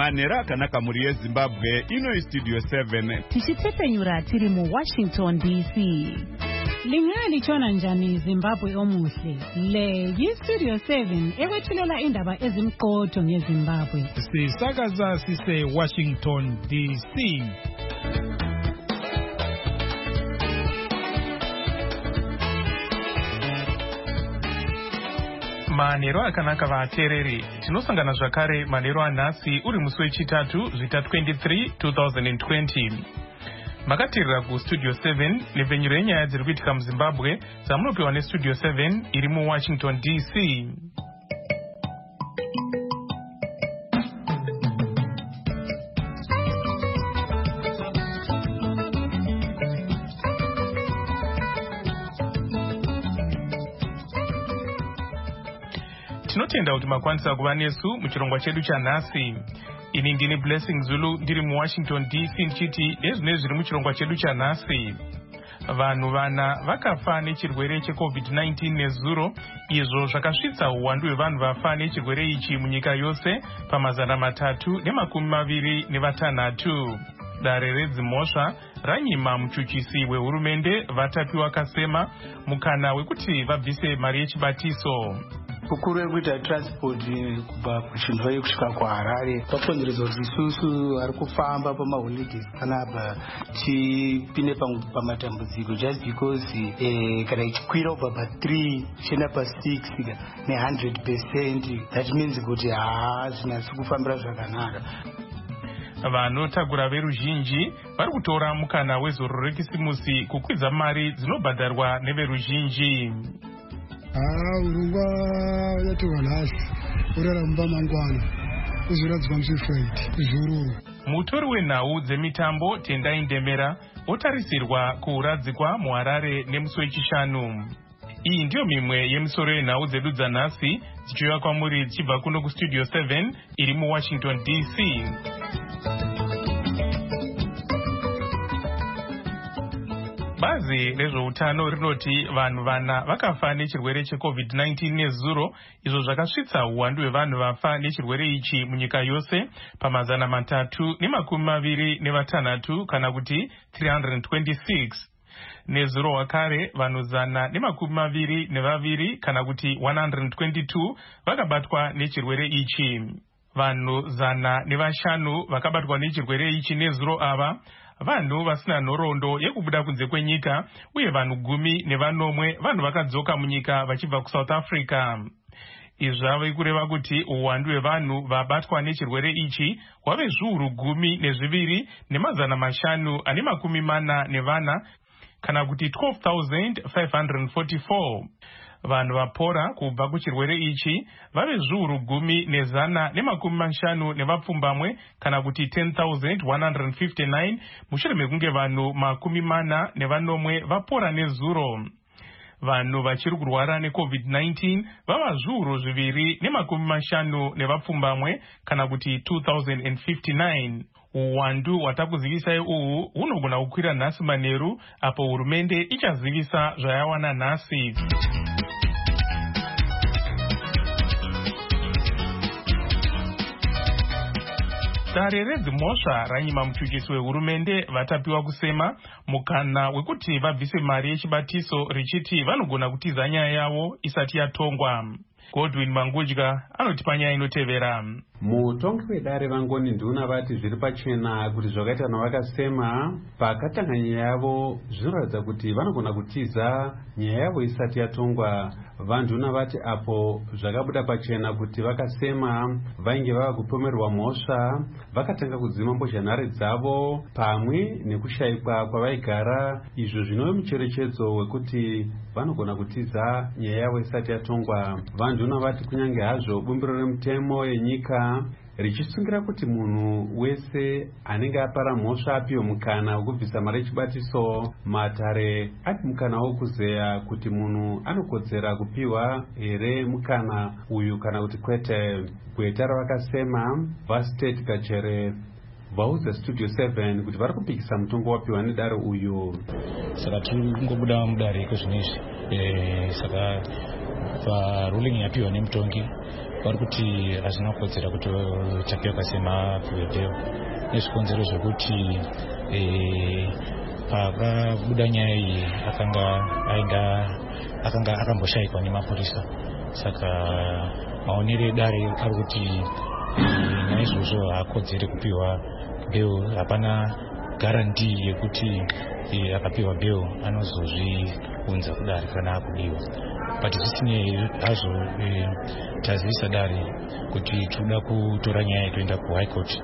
Manera akanaka muri yeZimbabwe ino studio 7 tichitepenyura tiri mu Washington DC. Lingani chona njani Zimbabwe omuhle. Le Studio 7 ewethulela indaba ezimqotho ngeZimbabwe. Sisakaza sise Washington DC. Manero akanaka vatereri. Tinosangana zvakare manero anhasi uri musi wechitatu zvita 23 2020. Makatirira kustudio 7 nepfenyuro yenyaya dziri kuitika muZimbabwe dzamunopiwa nestudio 7 iri muWashington DC. Tinotenda kuti makwanisa kuva nesu muchirongwa chedu chanhasi. Ini ndini Blessing Zulu ndiri muWashington DC ndichiti nezvine zviri muchirongwa chedu chanhasi. Vanhu vana vakafa nechirwere cheCovid-19 nezuro, izvo zvakasvitsa uwandu hwevanhu vafa nechirwere ichi munyika yose pamazana 326. Dare redzimhosva ranyima muchuchisi wehurumende vatapiwa kasema mukana wekuti vabvise mari yechibatiso. Ukuru wekuita transport kubva kuChinhoi kusvika kuHarare kwakonzeresa kuti isusu ari kufamba pamaholidays panapa tipinde pamatambudziko just because kana ichikwira kubva pa3 chienda pa6 ne100%, that means kuti zvinasi kufambira zvakanaka. Vanotagura veruzhinji vari kutora mukana wezoro rekisimusi kukwidza mari dzinobhadharwa neveruzhinji. Urungwa yati walasi urara mumba mangwana uzoradzwa muzvifaiti zvororo. Mutori wenhau dzemitambo Tendai Ndemera otarisirwa kuuradzikwa muHarare nemusi wechishanu. Iyi ndiyo mimwe yemisoro yenhau dzedu dzanhasi dzichiuya kwamuri dzichibva kuno kustudio 7 iri muWashington DC. Bazi rezveutano rinoti vanhu vana vakafa nechirwere cheCovid-19 nezuro, izvo zvakasvitsa uwandu hwevanhu vafa nechirwere ichi munyika yose pamazana 326 kana kuti 326. Nezuro wakare vanhu 122 kana kuti 122 vakabatwa nechirwere ichi. Vanhu 105 vakabatwa nechirwere ichi nezuro ava vanhu vasina nhoroondo yekubuda kunze kwenyika, uye vanhu 10 vanhu vakadzoka munyika vachibva kuSouth Africa. Izvi zvave kureva kuti uwandu hwevanhu vabatwa nechirwere ichi hwave zviuru 12 nemazana 544 kana kuti 12,544. Vanhu vapora kubva kuchirwere ichi vave zviuru 10,150 nevapfumbamwe kana kuti 10,159 mushure mekunge vanhu 40 vapora nezuro. Vanhu vachiri kurwara neCovid-19 vava zviuru 250 nevapfumbamwe kana kuti 2,059. Uwandu hwatakuzivisai uhu hunogona kukwira nhasi manheru apo hurumende ichazivisa zvayawana nhasi. Dare redzimhosva ranyima muchuchisi wehurumende vatapiwa kusema mukana wekuti vabvise mari yechibatiso richiti vanogona kutiza nyaya yavo isati yatongwa. Godwin Mangudya anotipa nyaya inotevera. Mutongi wedare vangoni nduna vati zviri pachena kuti zvakaita navakasema pakatanga nyaya yavo zvinoratidza kuti vanogona kutiza nyaya yavo isati yatongwa. Vanduna vati apo zvakabuda pachena kuti vakasema vainge vava kupomerwa mhosva vakatanga kudzima mbozhanhare dzavo pamwe nekushayikwa kwavaigara, izvo zvinove mucherechedzo wekuti vanogona kutiza nyaya yavo isati yatongwa. Vanduna vati kunyange hazvo bumbiro remutemo yenyika richisungira kuti munhu wese anenge apara mhosva apiwe mukana wekubvisa mari yechibatiso, Matare ati mukana wokuzeya kuti munhu anokodzera kupiwa here mukana uyu kana kuti kwete. Gweta ravakasema vaState Kachere vaudza Studio 7 kuti vari kupikisa mutongo wapiwa nedare uyu. Saka tiri kungobuda mudare kwezvinezvi. Saka paruling yapiwa nemutongi vari kuti hazvina kukodzera kuti Tapiwa Kasema apiwe bhero nezvikonzero zvekuti pakabuda nyaya iyi akanga akamboshayikwa nemapurisa. Saka maonero edare ari kuti naizvozvo haakodzere kupiwa bhero. Hapana garanti yekuti akapiwa bhero anozozviunza kudare kana akudiwa. But zvisinei hazvo tazivisa dare kuti toda kutora nyaya toenda kuHigh Court.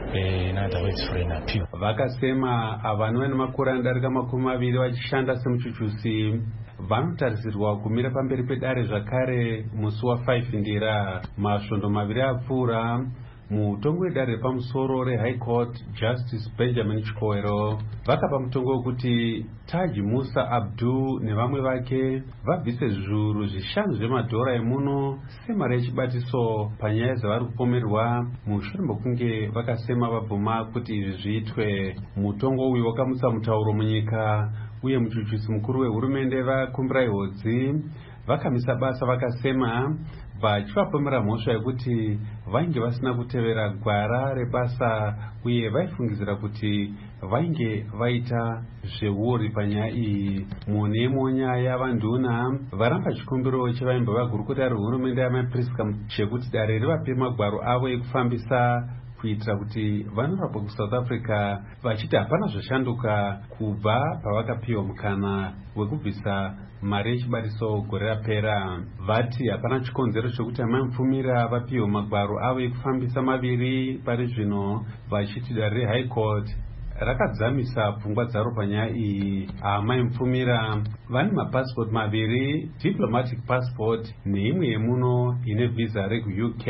Vakasema vanhu vane makore anodarika 20 vachishanda semuchuchusi vanotarisirwa kumira pamberi pedare zvakare musi wa5 Ndira. Masvondo 2 apfuura mutongo wedare repamusoro reHigh Court Justice Benjamin Chikwero vakapa mutongo wekuti Taji Musa Abdu nevamwe vake vabvise zviuru 5 zvemadhora emuno semari yechibatiso panyaya dzavari kupomerwa mushure mekunge vakasema vabvuma kuti izvi zviitwe. Mutongo uyu wakamutsa mutauro munyika uye muchuchusi mukuru wehurumende vaKumbirai Hodzi vakamisa basa vakasema vachivapomera mhosva yekuti vainge vasina kutevera gwara rebasa uye vaifungidzira kuti vainge vaita zveuri panyaya iyi. Munemo nyaya vanduna varamba chikumbiro chevaimba vagurukota rehurumende yamaPriska chekuti dare rivape magwaro avo ekufambisa kuitira kuti vanorapwa kuSouth Africa vachiti hapana zvashanduka kubva pavakapiwa mukana wekubvisa mari yechibariso gore rapera. Vati hapana chikonzero chokuti Amai Mufumira vapiwa magwaro avo ekufambisa 2 pari zvino, vachiti dare reHigh Court rakadzamisa pfungwa dzaro panyaya iyi. Amai Mufumira vane mapasipoti 2, diplomatic passport neimwe yemuno ine visa rekuUK.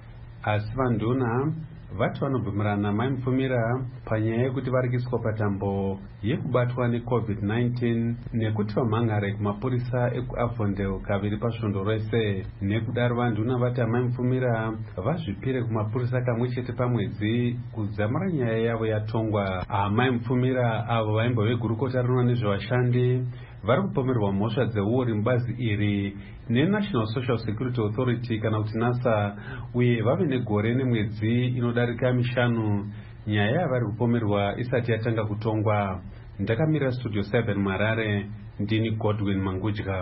Asi vanduna vati vanobvumirana Amai Mufumira panyaya yekuti varikiswa patambo yekubatwa neCovid-19 nekuti vamhangare kumapurisa ekuAvondale 2 pasvondo rese. Nekudaro vanduna vati Amai Mufumira vazvipire kumapurisa kamwe chete pamwedzi kudzamara nyaya yavo yatongwa. Amai Mufumira avo vaimba vegurukota rinoona nezvevashandi vari kupomerwa mhosva dzeuori mubazi iri neNational Social Security Authority kana kuti NASA uye vave negore nemwedzi inodarika 5 nyaya yavari kupomerwa isati yatanga kutongwa. Ndakamira Studio 7 Marare, ndini Godwin Mangudya.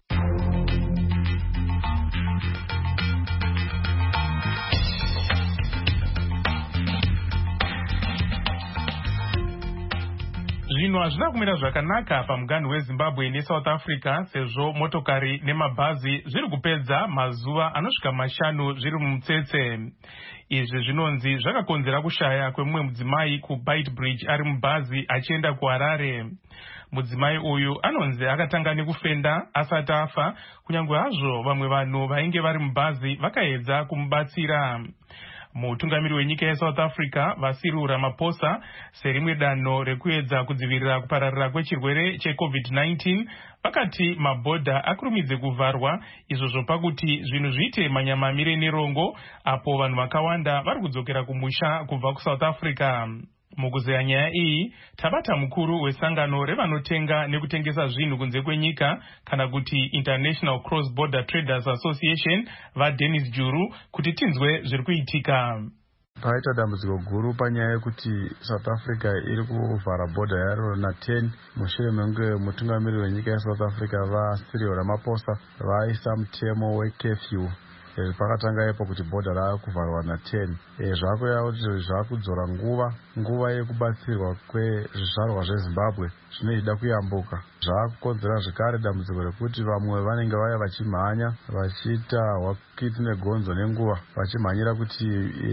Zvino hazvina kumira zvakanaka pamuganhu weZimbabwe neSouth Africa sezvo motokari nemabhazi zviri kupedza mazuva anosvika 5 zviri mumutsetse. Izvi zvinonzi zvakakonzera kushaya kwemumwe mudzimai kuBeitbridge ari mubhazi achienda kuHarare. Mudzimai uyu anonzi akatanga nekufenda asati afa, kunyange hazvo vamwe vanhu vainge vari mubhazi vakaedza kumubatsira. Mutungamiri wenyika yeSouth Africa Cyril Ramaphosa serimwe danho rekuedza kudzivirira kupararira kwechirwere cheCovid-19 vakati mabhodha akurumidze kuvharwa, izvo pakuti zvinhu zviite manyamamire nerongo apo vanhu vakawanda vari kudzokera kumusha kubva kuSouth Africa. Mukuzeya nyaya iyi tabata mukuru wesangano revanotenga nekutengesa zvinhu kunze kwenyika kana kuti International Cross Border Traders Association vaDennis Juru kuti tinzwe zviri kuitika. Paita dambudziko guru panyaya yekuti South Africa iri kuvhara bhodha yaro na10 mushure mekunge mutungamiri wenyika yeSouth Africa Cyril Ramaphosa vaisa mutemo wecurfew pakatanga ipo kuti bhodha rava kuvharwa na10. Zvakuya kuti zvakudzora nguva yekubatsirwa kwezvizvarwa zveZimbabwe zvinoida kuyambuka. Zvakukonzera zvekare dambudziko rekuti vamwe vanenge vaya vachimhanya vachiita hwakiti negonzo nenguva vachimhanyira kuti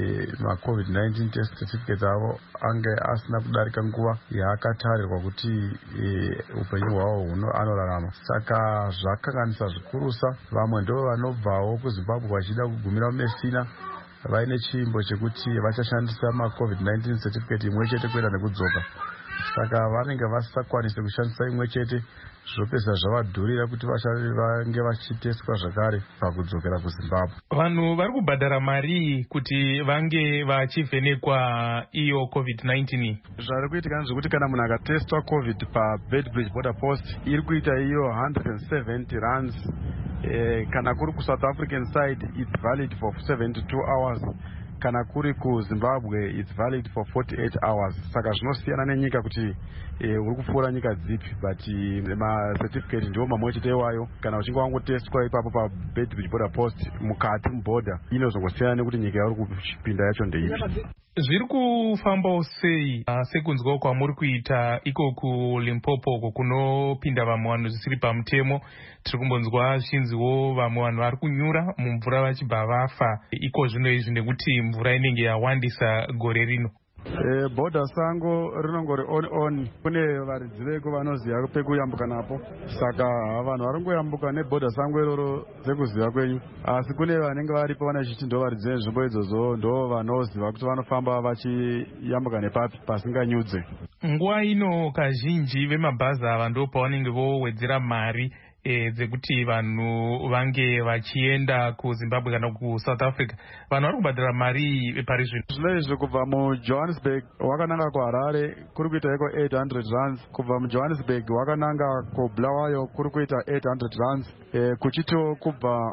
maCovid-19 test certificate avo ange asina kudarika nguva yaakatarirwa kuti upenyu hwavo anorarama. Saka zvakanganisa zvikurusa. Vamwe ndo vanobvawo kuZimbabwe vachida kugumira mumesina vaine chiimbo chekuti vachashandisa maCovid-19 certificate imwe chete kuenda nekudzoka. Saka vanenge vasisakwanise kushandisa imwe chete, zvopedza zvavadhurira kuti vange vachiteswa zvakare pakudzokera kuZimbabwe. Vanhu vari kubhadhara mari kuti vange vachivhenekwa iyo COVID-19. Zvari kuitika zvekuti kana munhu akatestwa COVID paBeitbridge border post iri kuita iyo 170 rands kana kuri kuSouth African side it's valid for 72 hours, kana kuri kuZimbabwe it's valid for 48 hours. Saka zvinosiyana nenyika kuti uri kupfuura nyika dzipi, but certificate ndiwo mamwe chete iwayo. Kana uchinge wangotestwa ipapo paBedbridge border post mukati muborder, inozongosiyana nekuti nyika yauri kupinda yacho ndeipi. Zviri kufambawo sei sekunzwa kwamuri kuita iko kuLimpopo kunopinda vamwe vanhu zvisiri pamutemo? Tiri kumbonzwa zvichinziwo vamwe vanhu vari kunyura mumvura vachibva vafa iko zvino izvi nekuti mvura inenge yawandisa gore rino. Border sango rinongori on. Kune varidzi veko vanoziva pekuyambuka napo, saka vanhu vari kungoyambuka neborder sango iroro sekuziva kwenyu, asi kune vanenge varipo vane chiti ndo varidzi vezvimbo idzodzo ndo vanoziva kuti vanofamba vachiyambuka nepapi pasinganyudze. Nguva ino kazhinji vemabhazi ava ndo pavanenge vowedzera mari dzekuti vanhu vange vachienda kuZimbabwe kana kuSouth Africa. Vanhu vari kubhadhara mari pari zvino. Zvino izvi kubva muJohannesburg wakananga kuHarare kuri kuita iko 800 rands, kubva muJohannesburg wakananga kuBulawayo kuri kuita 800 rands, kuchito kubva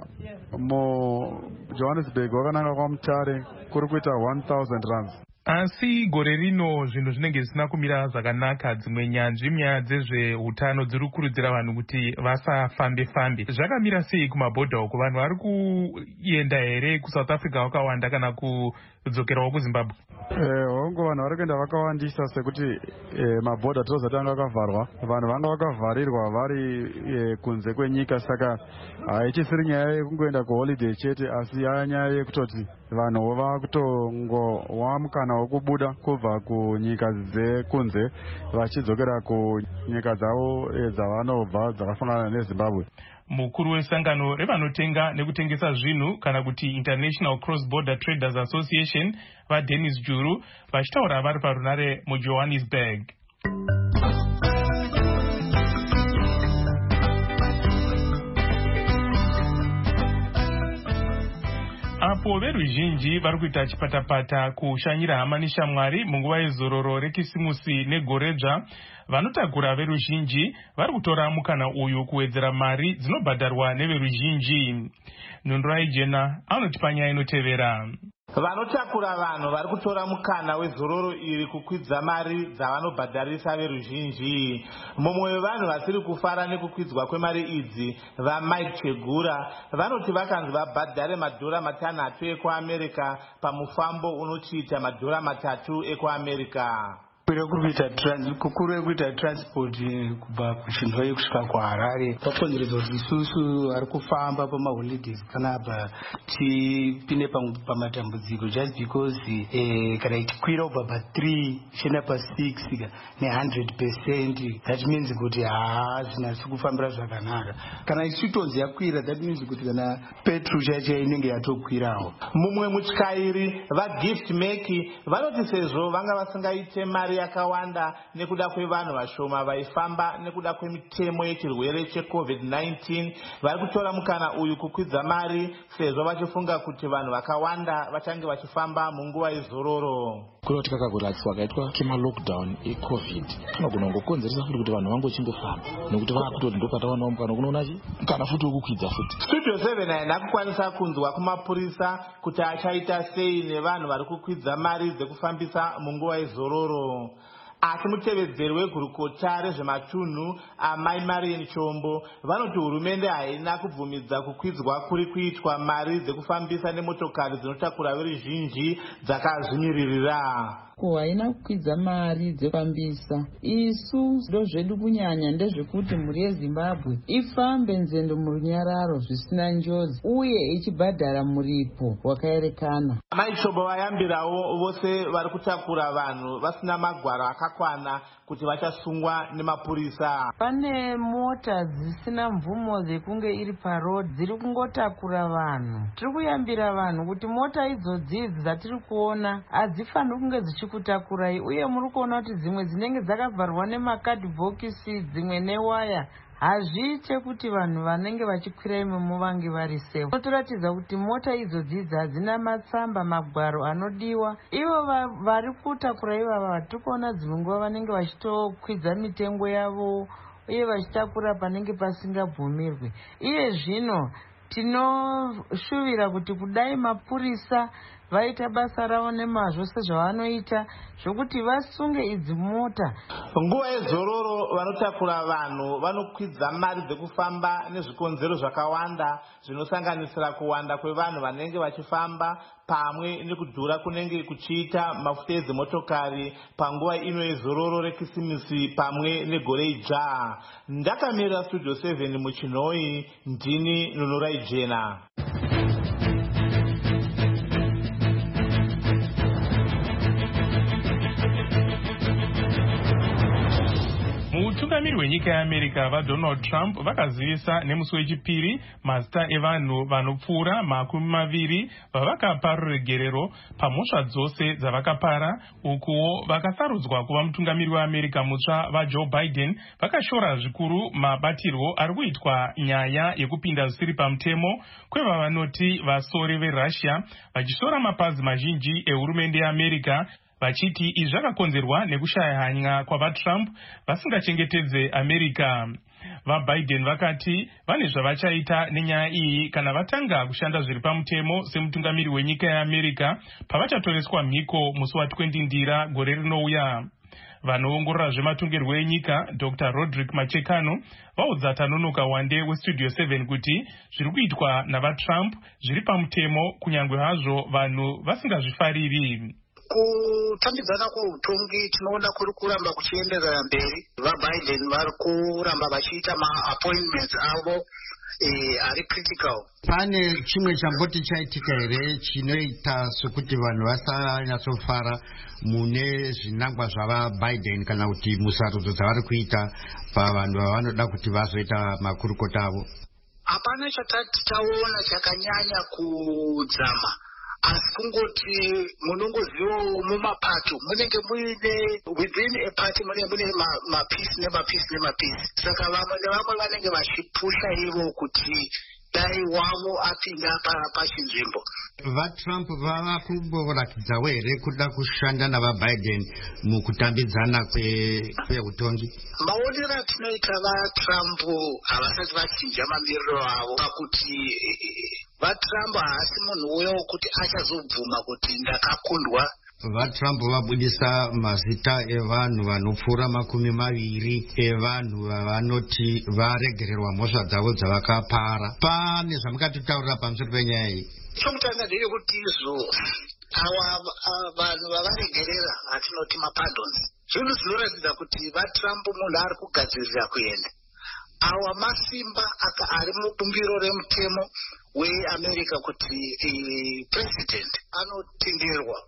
muJohannesburg wakananga kwaMutare kuri kuita 1000 rands. Asi gore rino zvinhu zvinenge zvisina kumira zvakanaka. Dzimwe nyaya dzezveutano dziri kukurudzira vanhu kuti vasafambe-fambe. Zvakamira sei kumabhodha uko? Vanhu vari kuenda here kuSouth Africa vakawanda kana kudzokerawo kuZimbabwe? Hongo vanhu vari kuenda vakawandisa sekuti mabhodha tozotanga akavharwa. Vanhu vanga vakavharirwa vari kunze kwenyika, saka haichisiri nyaya yekungoenda kuholiday chete, asi nyaya yekutoti vanhu vakutongowa mukana wokubuda kubva kunyika dzekunze vachidzokera kunyika dzavo dzavanobva dzakafanana neZimbabwe. Mukuru wesangano revanotenga nekutengesa zvinhu kana kuti International Cross Border Traders Association vaDennis Juru vachitaura vari parunare muJohannesburg. Apo veruzhinji vari kuita chipatapata kushanyira hama neshamwari munguva yezororo rekisimusi negoredzva, vanotagura veruzhinji vari kutora mukana uyu kuwedzera mari dzinobhadharwa neveruzhinji. Nundurai Jena anotipa nyaya inotevera. Vanotakura vanhu vari kutora mukana wezororo iri kukwidza mari dzavanobhadharisa veruzhinji. Mumwe wevanhu vasiri kufara nekukwidzwa kwemari idzi, vaMike Chegura, vanoti vakanzi vabhadhare $5 ekuAmerika pamufambo unochiita $3 ekuAmerika. Kukuru kuita transport kubva kuChinhoyi kusvika kuHarare kwakonzeredzwa kuti isusu ari kufamba pamaholidays kana tipinde pamatambudziko just because kana tikwira kubva pa3 tichienda pa6 ne100%, that means kuti zvina zvisi kufambira zvakanaka. Kana ichitonzi yakwira, that means kuti kana petrol chacho inenge yatokwirawo. Mumwe mutyairi vaGift Meki vanoti sezvo vanga vasingaite mari yakawanda nekuda kwevanhu vashoma vaifamba nekuda kwemitemo yechirwere cheCovid-19, vari kutora mukana uyu kukwidza mari sezvo vachifunga kuti vanhu vakawanda vachange vachifamba munguva yezororo. Kunoti kakaguratswa kaitwa kema-lockdown eCovid kunogona kungokonzeresa futi kuti vanhu vangochimbofamba nekuti vakutoti ndopatawanawo mukana kunoonachi kana futi wekukwidza futi. Studio 7 haina kukwanisa kunzwa kumapurisa kuti achaita sei nevanhu vari kukwidza mari dzekufambisa munguva yezororo. Asi mutevedzeri wegurukota rezvematunhu amai Marian Chombo vanoti hurumende haina kubvumidza kukwidzwa kuri kuitwa mari dzekufambisa nemotokari dzinotakura veruzhinji dzakazvinyiririra. Haina kukwidza mari dzekufambisa. Isu ndo zvedu kunyanya ndezvekuti mhuri yeZimbabwe ifambe nzendo murunyararo zvisina njodzi uye ichibhadhara muripo wakaerekana. Mai Chombo vayambirawo vose vari kutakura vanhu vasina magwaro akakwana kuti vachasungwa nemapurisa. Pane mota dzisina mvumo dzekunge iri parodi dziri kungotakura vanhu. Tiri kuyambira vanhu kuti mota idzodzi dzatiri kuona hadzifaniri kunge dzichikutakurai, uye muri kuona kuti dzimwe dzinenge dzakavharwa nemakadhibhokisi dzimwe newaya. Hazviite kuti vanhu vanenge vachikwira imomo vange vari safe. Toratidza kuti mota idzodzi hadzina matsamba magwaro anodiwa. Ivo vari kutakura ivava tiri kuona dzimwe nguva vanenge vachitokwidza mitengo yavo uye vachitakura panenge pasingabvumirwi. Iye zvino tinoshuvira kuti kudai mapurisa vaita basa ravo nemazvo sezvavanoita zvokuti vasunge idzi mota. Nguva yezororo vanotakura vanhu vanokwidza mari dzekufamba nezvikonzero zvakawanda zvinosanganisira kuwanda kwevanhu vanenge vachifamba pamwe nekudhura kunenge kuchiita mafuta edzimotokari panguva ino yezororo rekisimisi pamwe negore idzva. Ndakamirira Studio 7 muChinhoi, ndini Nunurai Jena. Mutungamiri wenyika yeAmerica vaDonald Trump vakazivisa nemusi wechipiri mazita evanhu vanopfuura 20 vavakapa ruregerero pamhosva dzose dzavakapara. Ukuwo vakasarudzwa kuva mutungamiri weAmerica mutsva vaJoe Biden vakashora zvikuru mabatirwo ari kuitwa nyaya yekupinda zvisiri pamutemo kwevavanoti vasori veRussia, vachishora mapazi mazhinji ehurumende yeAmerica vachiti izvi zvakakonzerwa nekushaya hanya kwavaTrump vasingachengetedze America. VaBiden vakati vane zvavachaita nenyaya iyi kana vatanga kushanda zviri pamutemo semutungamiri wenyika yeAmerica pavachatoreswa mhiko musi wa20 Ndira gore rinouya. Vanoongorora zvematongerwo enyika Dr. Roderick Machekano vaudza Tanonoka Wande weStudio 7 kuti zviri kuitwa navaTrump zviri pamutemo kunyange hazvo vanhu vasingazvifariri. Kutambidzana kweutongi tinoona kuri kuramba kuchienderera mberi. VaBiden vari kuramba vachiita ma-appointments avo ari critical. Pane chimwe chamboti chaitika here chinoita sokuti vanhu vasanyatsofara mune zvinangwa zvavaBiden kana kuti musarudzo dzavari kuita pavanhu vavanoda kuti vazoita makurukota avo? Hapana chatati taona chakanyanya kudzama, asi kungoti munongozivawo mumapato munenge muine within a party mune mapisi nemapisi. Saka vamwe nevamwe vanenge vachipusha ivo kuti dai wavo apinda pachinzvimbo. VaTrump vava kumboratidzawo here kuda kushanda navaBiden mukutambidzana kweutongi? Maonero atinoita vaTrump havasati vachinja mamiriro avo pakuti vaTrump haasi munhu uyo kuti achazobvuma kuti ndakakundwa. VaTrump vabudisa mazita evanhu vanopfuura 20 evanhu vavanoti varegererwa mhosva dzavo dzavakapara. Pane zvamukatitaurira pamusoro penyaya iyi? Chokutanga ndeyekuti izvo ava vanhu vavaregerera hatinoti mapardons, zvinhu zvinoratidza kuti vaTrump munhu ari kugadzirira kuenda. Awa masimba ari mubumbiro remutemo weAmerica kuti president anotenderwa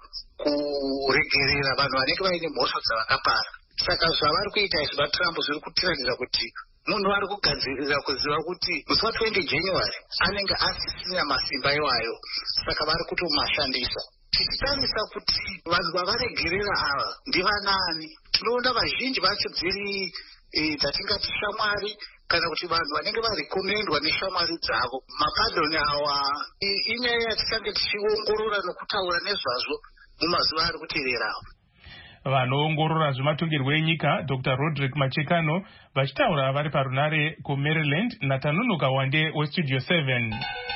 kuregerera vanhu vanenge vaine mhosva dzavakapara. Saka zvavari kuita izvi vaTrump zviri kutiratidza kuti munhu ari kugadzirira kuziva kuti musi wa20 January anenge asisina masimba iwayo, saka vari kutomashandisa. Tichitarisa kuti vanhu vavaregerera ava ndivanani, tinoona vazhinji vacho dziri dzatingati shamwari kana kuti vanhu vanenge varekomendwa neshamwari dzavo. Mapardon awa inyaya yatichange tichiongorora nokutaura nezvazvo mumazuva ari kuteererawo. Vanoongorora zvematongerwo enyika Dr. Roderick Machekano vachitaura vari parunare kuMaryland naTanonoka Wande weStudio 7.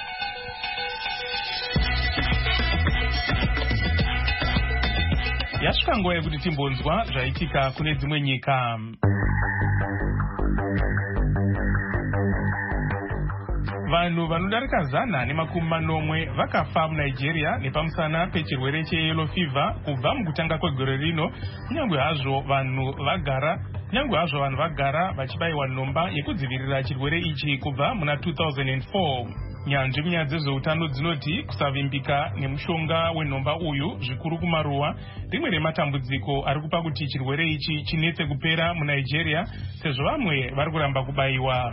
Yasvika nguva yekuti timbonzwa zvaitika kune dzimwe nyika. Vanhu vanodarika 140 vakafa muNigeria nepamusana pechirwere cheyellow fever kubva mukutanga kwegore rino, kunyange hazvo vanhu vagara vachibayiwa nhomba yekudzivirira chirwere ichi kubva muna 2004. Nyanzvi munyaya dzezveutano dzinoti kusavimbika nemushonga wenhomba uyu zvikuru kumaruwa rimwe rematambudziko ari kupa kuti chirwere ichi chinetse kupera muNigeria, sezvo vamwe vari kuramba kubayiwa.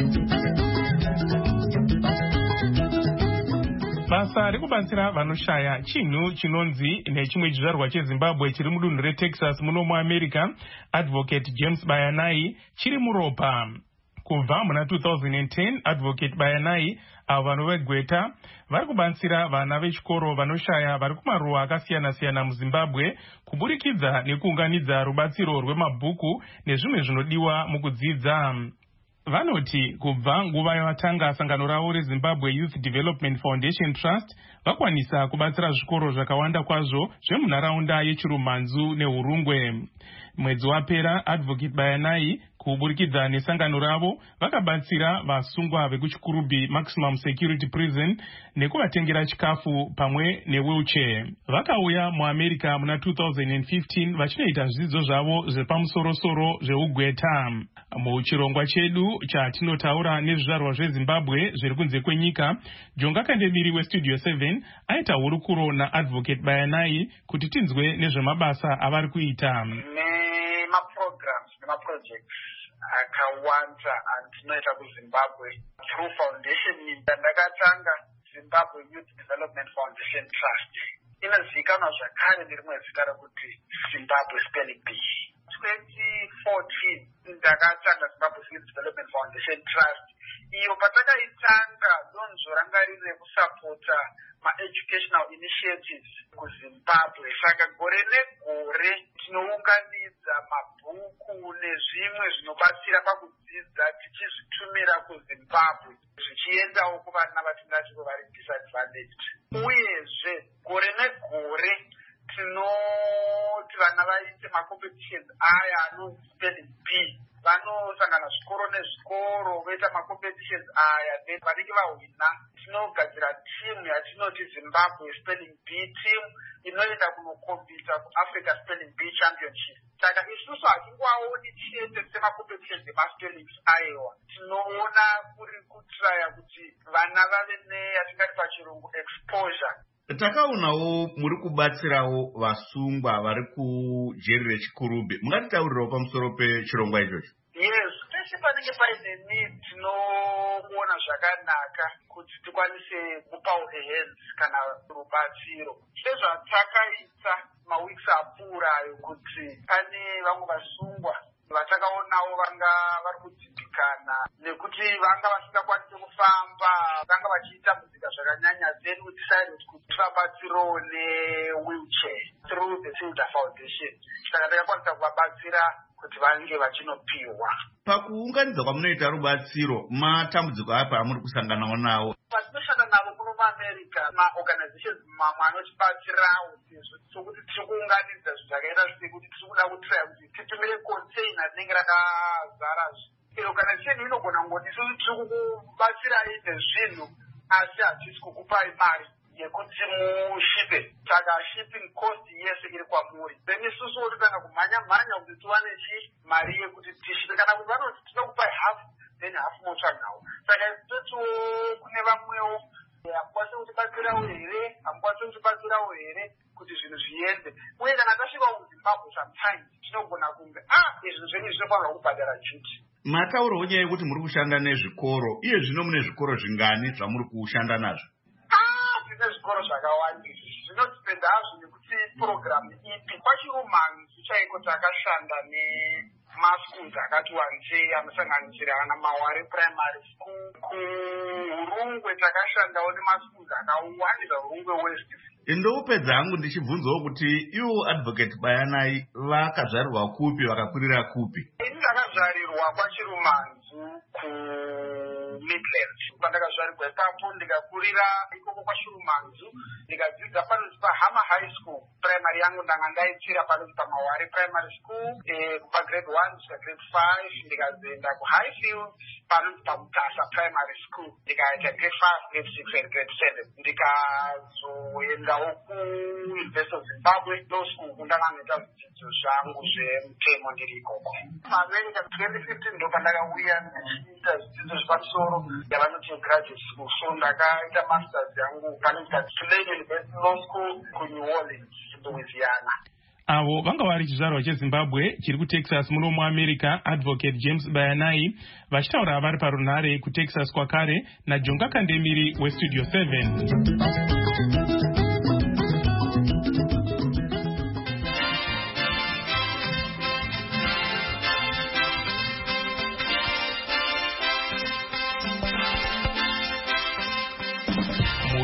Basa rekubatsira vanoshaya chinhu chinonzi nechimwe chizvarwa cheZimbabwe chiri mudunhu reTexas muno muAmerica, Advocate James Bayanai, chiri muropa. Kubva muna 2010 Advocate Bayanai avo vanhu vegweta vari kubatsira vana vechikoro vanoshaya vari kumaruwa akasiyana-siyana muZimbabwe kuburikidza nekuunganidza rubatsiro rwemabhuku nezvimwe zvinodiwa mukudzidza. Vanoti kubva nguva yavatanga sangano ravo reZimbabwe Youth Development Foundation Trust vakwanisa kubatsira zvikoro zvakawanda kwazvo zvemunharaunda yeChirumhanzu neHurungwe. Mwedzi wapera Advocate Bayanai kuburikidza nesangano ravo vakabatsira vasungwa vekuchikurubhi Maximum Security Prison nekuvatengera chikafu pamwe newheelchair. Vakauya muAmerica muna 2015 vachinoita zvidzidzo zvavo zvepamusoro-soro zveugweta. Muchirongwa chedu chatinotaura nezvizvarwa zveZimbabwe zviri kunze kwenyika, Jonga Kandemiri weStudio 7 aita hurukuro naAdvocate Bayanai kuti tinzwe nezvemabasa avari kuita. Programs nemaprojects akawanda andinoita kuZimbabwe through foundation ndakatanga Zimbabwe Youth Development Foundation Trust. Inozivikanwa zvakare nerimwe zita rekuti Zimbabwe Spelling Bee. 2014 ndakatanga Zimbabwe Youth Development Foundation Trust. Iyo patakaitanga donzvo ranga riri rekusapota ma-educational initiatives kuZimbabwe. Saka gore negore tinounganidza mabhuku nezvimwe zvinobatsira pakudzidza tichizvitumira kuZimbabwe zvichiendawo kuvana vatingati vari disadvantaged. Uyezve gore negore tinoti vana vaite macompetitions aya anonzi spelling bee. Vanosangana zvikoro nezvikoro voita macompetitions aya then vanenge vahwina tinogadzira timu yatinoti Zimbabwe Spelling Bee team inoenda kunokombita kuAfrica Spelling Bee Championship. Saka isusu hatingoaoni chete semacompetitions emaspellings aiwa, tinoona kuri kutraya kuti vana vave neyatingati pachirungu exposure. Takaonawo muri kubatsirawo vasungwa vari kujeri rechikurubhi. Mungatitaurirawo pamusoro pechirongwa ichocho? Yes, peshe panenge paine need tinoona zvakanaka kuti tikwanise kupawo hands kana rubatsiro. Sezvatakaita maweeks apfuurayo kuti pane vamwe vasungwa vatakaonawo vanga vari kudzimbikana nekuti vanga vasingakwanisi kufamba, vanga vachitambudzika zvakanyanya, then we decided kuti tivabatsirewo newheelchair through the Fielder Foundation. Saka takakwanisa kuvabatsira kuti vange vachinopiwa. Pakuunganidza kwamunoita rubatsiro, matambudziko api amuri kusanganawo nawo? Patinoshanda navo kuno muAmerica, maorganizations mamwe anotibatsirawo sokuti tiri kuunganidza zvinhu zvakaita sekuti tiri kuda kutraya kuti titumire container rinenge rakazara organization inogona kungoti isusu tiri kubatsirai nezvinhu asi hatisi kukupai mari yekuti mushipe. Saka shipping cost yese iri kwamuri. Then isusu totanga kumhanya kuti tiwane mari yekuti tishipe. Kana kuti vanoti tinokupai half then half motsvagawo. Saka isusu kune vamwewo hamukwanisi kutibatsirawo here, hamukwanisi kutibatsirawo here kuti zvinhu zviende. Uye kana tasvikawo kuZimbabwe sometimes tinogona kunge izvi zvenyu zvinofanirwa kubhadhara duty. Mataurawo nyaya yekuti muri kushanda nezvikoro. Iye zvino mune zvikoro zvingani zvamuri kushanda nazvo? Tine zvikoro zvakawanda. Zvinotipenda hazvo nekuti program ipi. KwaChirumhanzu chaiko takashanda nemaschools akati wandei anosanganisira ana Maware Primary School. KuHurungwe takashandawo nemaschools akawanda, Hurungwe West. Ndopedza hangu ndichibvunzawo kuti iwo Advocate Bayanai vakazvarirwa kupi, vakakurira kupi? Ini ndakazvarirwa kwaChirumhanzu Midlands. Pandakazvarirwa ipapo ndikakurira ikoko kwaChirumhanzu, ndikadzidza panonzi paHama High School. Primary yangu ndanga ndaitsira panonzi paMaware Primary School kubva grade 1 kusvika grade 5. Ndikazoenda kuHighfield panonzi paMutasa Primary School, ndikaita grade 5, grade 6 and grade 7. Ndikazoendawo kuUniversity of Zimbabwe Law School kundanga noita zvidzidzo zvangu zvemutemo ndiri ikoko. America 2015 ndo pandakauya ndichiita zvidzidzo zvepamusoro yavanoti graduate school. So ndakaita masters yangu panonzi Tulane University Law School kuNew Orleans, Louisiana. Avo vanga vari chizvarwa cheZimbabwe chiri kuTexas muno muAmerica, Advocate James Bayanai vachitaura vari parunhare kuTexas kwakare naJonga Kandemiri weStudio 7.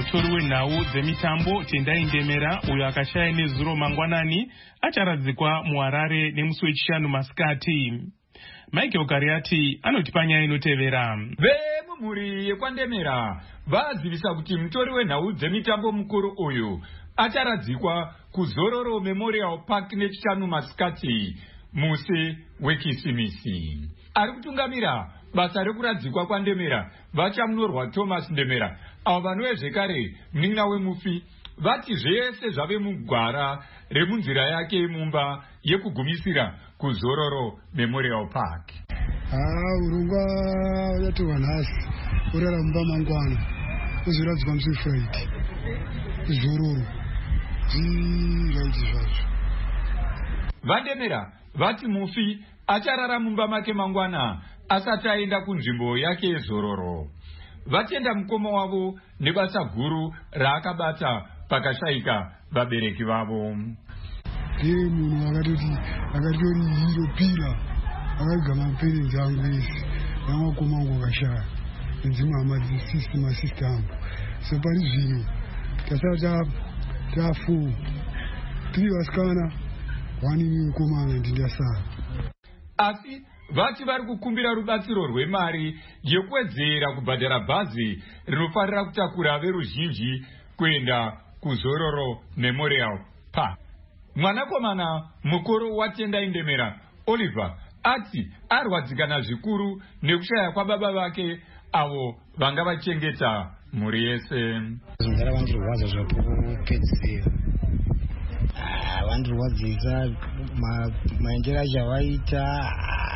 mutori wenhau dzemitambo Tendai Ndemera uyo akashaya nezuro mangwanani acharadzikwa muHarare nemusi wechishanu masikati. Michael Kariati anoti panyaya inotevera. Vemumhuri yekwaNdemera vazivisa kuti mutori wenhau dzemitambo mukuru uyu acharadzikwa kuZororo Memorial Park nechishanu masikati musi weKisimisi. Ari kutungamira basa rekuradzikwa kwaNdemera vachamunyorwa Thomas Ndemera, avo vanove zvekare munin'ina wemufi, vati zvese zvave mugwara remunzira yake yemumba yekugumisira kuZororo Memorial Park. Urongwa yatorwa nhasi urara mumba mangwana uzoradzikwa musi Friday kuZororo zvaiti zvacho. VaNdemera vati mufi acharara mumba make mangwana asati aenda kunzvimbo yake yeZororo. Vatenda mukoma wavo nebasa guru raakabata pakashayika vabereki vavo. Ndiye munhu akatori hiro pila akagama maperenzi angu ese namakoma angu akashaya nedzimwe hama masista angu. So pari zvino tasati ta4 3 vasikana 1 mukoma anga ndindasara. Asi vati vari kukumbira rubatsiro rwemari yekuwedzera kubhadhara bhazi rinofanira kutakura veruzhinji kuenda kuZororo Memorial Park. Mwanakomana mukuru waTendai Ndemera Oliver ati arwadzikana zvikuru nekushaya kwababa vake avo vanga vachengeta mhuri yese. Zvingara vandirwadza zvapokupedzisira, vandirwadzisa maendero acho avaita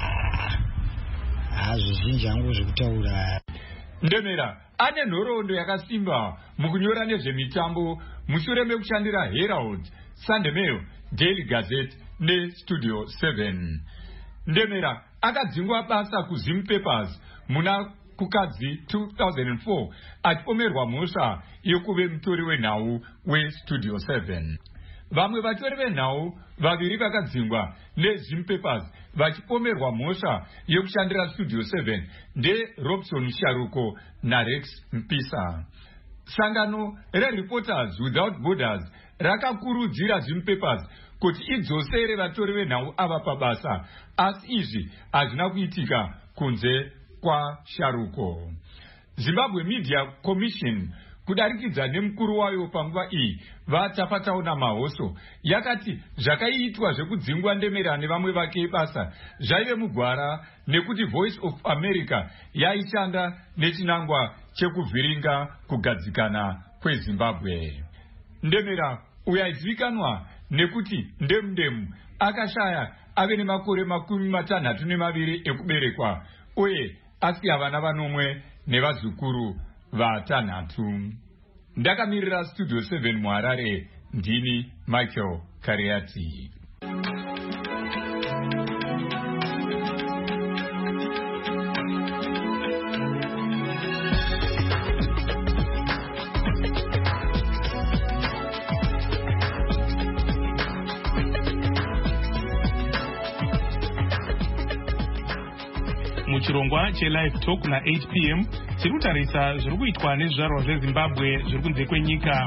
zvizhinji hangu zvekutaura. Ndemera ane nhoroondo yakasimba mukunyora nezvemitambo mushure mekushandira Herald, Sunday Mail, Daily Gazette neStudio 7. Ndemera akadzingwa basa kuZim Papers muna kukadzi 2004 achipomerwa mhosva yekuve mutori wenhau weStudio 7. Vamwe vatori venhau vaviri vakadzingwa neZim Papers vachipomerwa mhosva yekushandira Studio 7 ndeRobson Sharuko naRex Mpisa. Sangano reReporters Without Borders rakakurudzira Zim Papers kuti idzosere vatori venhau ava pabasa, asi izvi hazvina kuitika kunze kwaSharuko. Zimbabwe Media Commission kudarikidza nemukuru wayo panguva iyi vatapatauna mahoso yakati zvakaitwa zvekudzingwa Ndemera nevamwe vake basa zvaive mugwara nekuti Voice of America yaishanda nechinangwa chekuvhiringa kugadzikana kweZimbabwe. Ndemera uyaizivikanwa nekuti ndemu akashaya ave nemakore 62 ekuberekwa uye asiya vana vanomwe nevazukuru vatanhatu. Ndakamirira Studio 7 muHarare, ndini Michael Kariati. Muchirongwa cheLive Talk na 8 p.m. tirikutarisa zviri kuitwa nezvizvarwa zveZimbabwe zviri kunze kwenyika.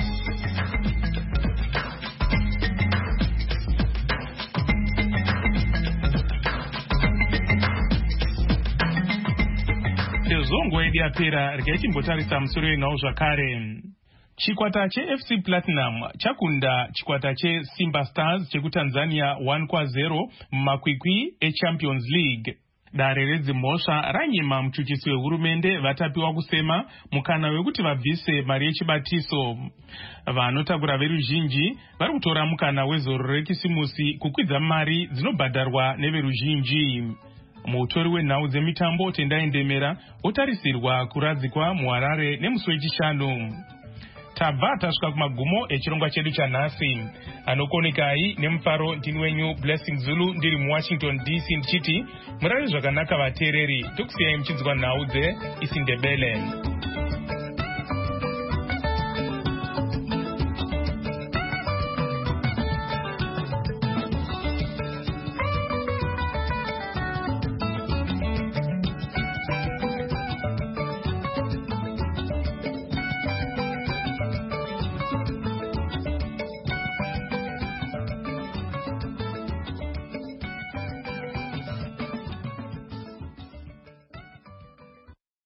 Sezvo nguva yedu yapera, regai timbotarisa musoro wenhau zvakare. Chikwata cheFC Platinum chakunda chikwata cheSimba Stars chekuTanzania 1-0 mumakwikwi eChampions League. Dare redzimhosva ranyima muchuchisi wehurumende vatapiwa kusema mukana wekuti vabvise mari yechibatiso. Vanotakura veruzhinji vari kutora mukana wezororo rekisimusi kukwidza mari dzinobhadharwa neveruzhinji. Mutori wenhau dzemitambo Tendai Ndemera otarisirwa kuradzikwa muHarare nemusi wechishanu. Tabva tasvika kumagumo echirongwa chedu chanhasi. Anokonekai nemufaro ndini wenyu Blessing Zulu ndiri muWashington DC ndichiti murare zvakanaka vateereri, tokusiyai muchinzwa nhau dzeIsiNdebele.